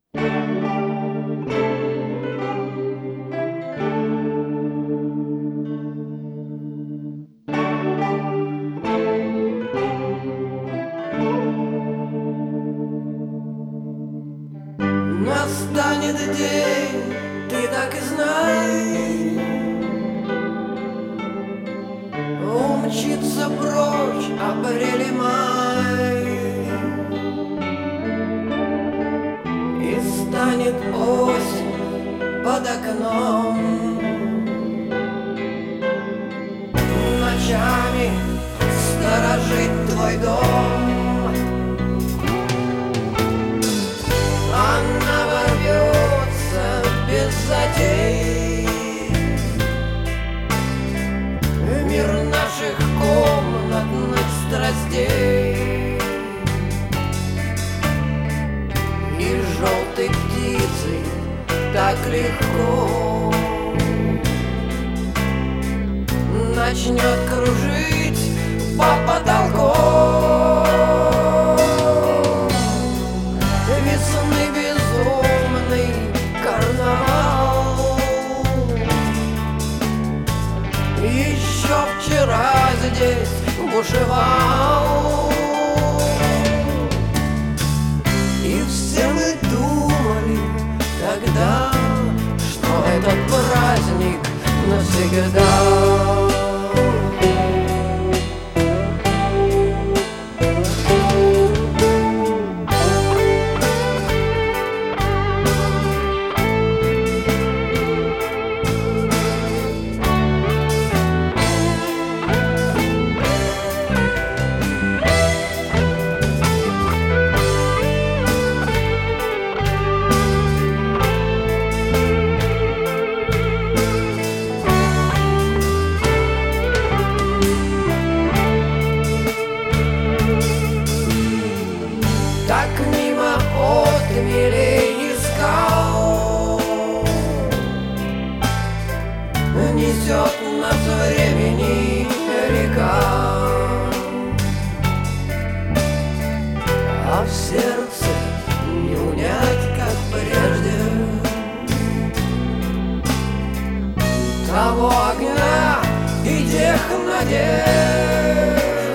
Настанет день, ты так и знай, умчится прочь апрель и май, и станет осень под окном. Ночами сторожит твой дом. Она ворвется без затей в мир наших комнатных страстей, и желтой птицей так легко начнет кружить по потолку. Весны безумный карнавал еще вчера здесь бушевал, и все мы думали тогда, что этот праздник навсегда. Так мимо отмелей и скал несет нас времени река, а в сердце не унять, как прежде, того огня и тех надежд.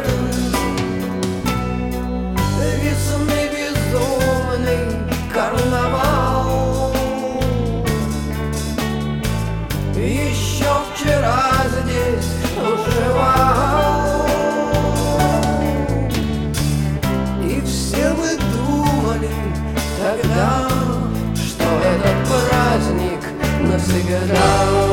Весны безумный карнавал еще вчера здесь бушевал, и все мы думали тогда, что этот праздник навсегда.